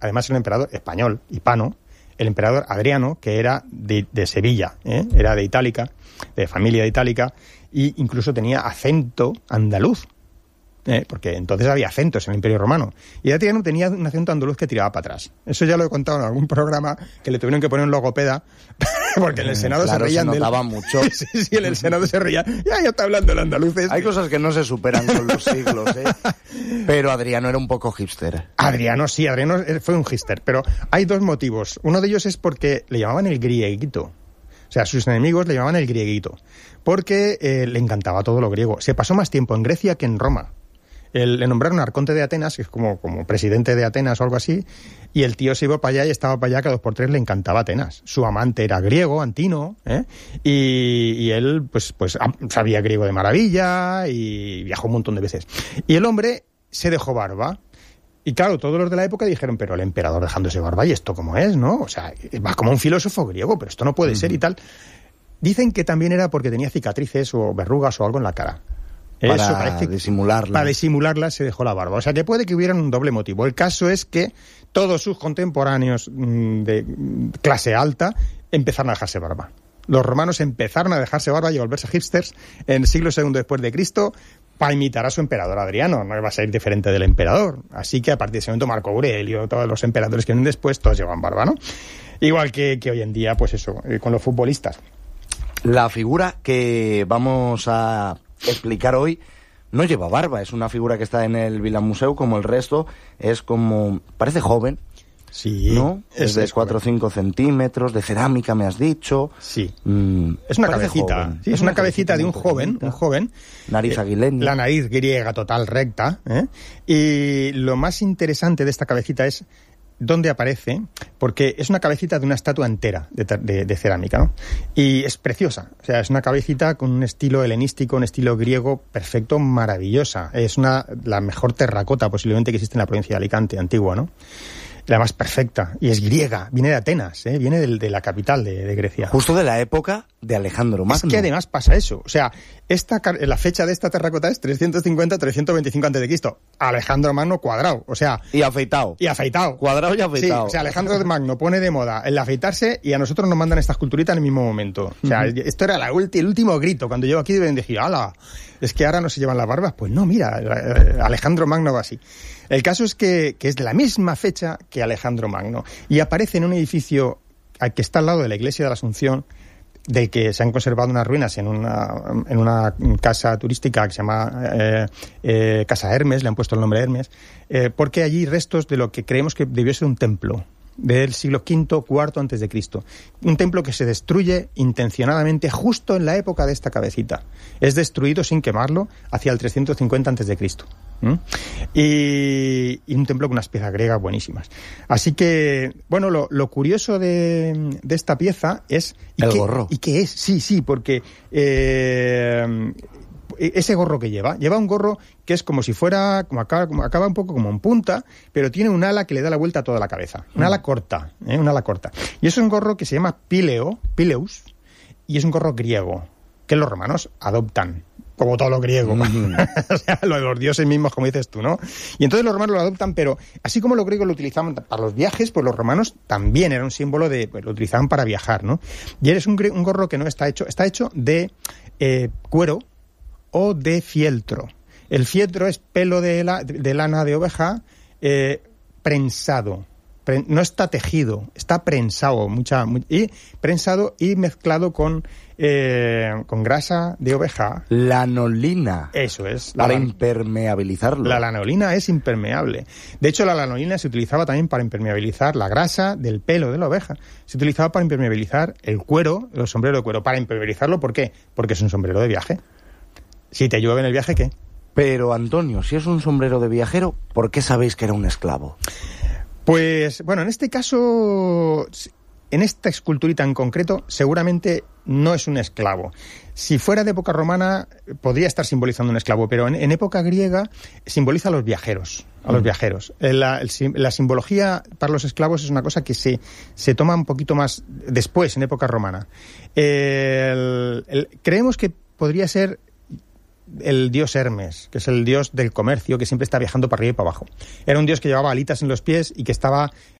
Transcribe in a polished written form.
además era un emperador español, hispano, el emperador Adriano, que era de Sevilla, era de Itálica, de familia itálica, e incluso tenía acento andaluz, porque entonces había acentos en el Imperio Romano. Y Adriano tenía un acento andaluz que tiraba para atrás. Eso ya lo he contado en algún programa, que le tuvieron que poner un logopeda, porque en el Senado claro, se reían se notaba de él. mucho. Sí, en el Senado se reían. Ya está hablando el andaluz. Hay cosas que no se superan con los siglos, Pero Adriano era un poco hipster. Adriano fue un hipster, pero hay dos motivos. Uno de ellos es porque le llamaban el grieguito. O sea, sus enemigos le llamaban el grieguito, porque le encantaba todo lo griego. Se pasó más tiempo en Grecia que en Roma. Le nombraron arconte de Atenas, que es como presidente de Atenas o algo así, y el tío se iba para allá y estaba para allá, cada 2 por 3 le encantaba Atenas. Su amante era griego, Antino, y él pues sabía griego de maravilla y viajó un montón de veces. Y el hombre se dejó barba. Y claro, todos los de la época dijeron, pero el emperador dejándose barba, ¿y esto cómo es, no? O sea, va como un filósofo griego, pero esto no puede ser y tal. Dicen que también era porque tenía cicatrices o verrugas o algo en la cara. Para disimularla. Para disimularla se dejó la barba. O sea, que puede que hubiera un doble motivo. El caso es que todos sus contemporáneos de clase alta empezaron a dejarse barba. Los romanos empezaron a dejarse barba y a volverse hipsters en el siglo II después de Cristo para imitar a su emperador Adriano. No iba a ser diferente del emperador. Así que a partir de ese momento Marco Aurelio, todos los emperadores que vienen después, todos llevan barba, ¿no? Igual que hoy en día, pues eso, con los futbolistas. La figura que vamos a explicar hoy no lleva barba, es una figura que está en el Vilamuseu como el resto, es como, parece joven, sí, ¿no? Es de 4 o 5 centímetros, de cerámica me has dicho. Sí, es una cabecita, sí, es una cabecita de un joven, nariz aguileña. La nariz griega total recta, y lo más interesante de esta cabecita es dónde aparece, porque es una cabecita de una estatua entera de cerámica, ¿no? Y es preciosa, o sea, es una cabecita con un estilo helenístico, un estilo griego perfecto, maravillosa. Es la mejor terracota posiblemente que existe en la provincia de Alicante, antigua, ¿no? La más perfecta, y es griega, viene de Atenas, viene de la capital de Grecia. Justo de la época de Alejandro Magno. Es que además pasa eso, o sea, la fecha de esta terracota es 350-325 a.C., Alejandro Magno cuadrado, o sea... Y afeitado. Cuadrado y afeitado. Sí, o sea, Alejandro Magno pone de moda el afeitarse y a nosotros nos mandan esta esculturita en el mismo momento. O sea, esto era el último grito, cuando yo aquí deben decir, ¡hala! Es que ahora no se llevan las barbas. Pues no, mira, Alejandro Magno va así. El caso es que es de la misma fecha que Alejandro Magno y aparece en un edificio que está al lado de la iglesia de la Asunción, de que se han conservado unas ruinas en una casa turística que se llama Casa Hermes, le han puesto el nombre de Hermes, porque allí hay restos de lo que creemos que debió ser un templo del siglo V, IV antes de Cristo. Un templo que se destruye intencionadamente justo en la época de esta cabecita. Es destruido sin quemarlo hacia el 350 antes de Cristo. Y un templo con unas piezas griegas buenísimas. Así que, bueno, lo curioso de esta pieza es... El gorro. ¿Y qué es? Sí, porque... ese gorro que lleva un gorro que es como si fuera, acaba un poco como en punta, pero tiene un ala que le da la vuelta a toda la cabeza, un ala corta, y es un gorro que se llama pileus, y es un gorro griego que los romanos adoptan como todo lo griego, o sea, lo de los dioses mismos, como dices tú, ¿no? Y entonces los romanos lo adoptan, pero así como los griegos lo utilizaban para los viajes, pues los romanos también era un símbolo pues lo utilizaban para viajar, ¿no? Y eres un gorro que no está hecho de cuero o de fieltro. El fieltro es pelo de lana de oveja prensado. No está tejido, está prensado, prensado y mezclado con grasa de oveja. Lanolina. Eso es. Para impermeabilizarlo. La lanolina es impermeable. De hecho, la lanolina se utilizaba también para impermeabilizar la grasa del pelo de la oveja. Se utilizaba para impermeabilizar el cuero, los sombreros de cuero. Para impermeabilizarlo, ¿por qué? Porque es un sombrero de viaje. Si te llueve en el viaje, ¿qué? Pero, Antonio, si es un sombrero de viajero, ¿por qué sabéis que era un esclavo? Pues, bueno, en este caso, en esta esculturita en concreto, seguramente no es un esclavo. Si fuera de época romana, podría estar simbolizando un esclavo, pero en época griega simboliza a los viajeros. La simbología para los esclavos es una cosa que se toma un poquito más después, en época romana. Creemos que podría ser el dios Hermes, que es el dios del comercio, que siempre está viajando para arriba y para abajo. Era un dios que llevaba alitas en los pies y que estaba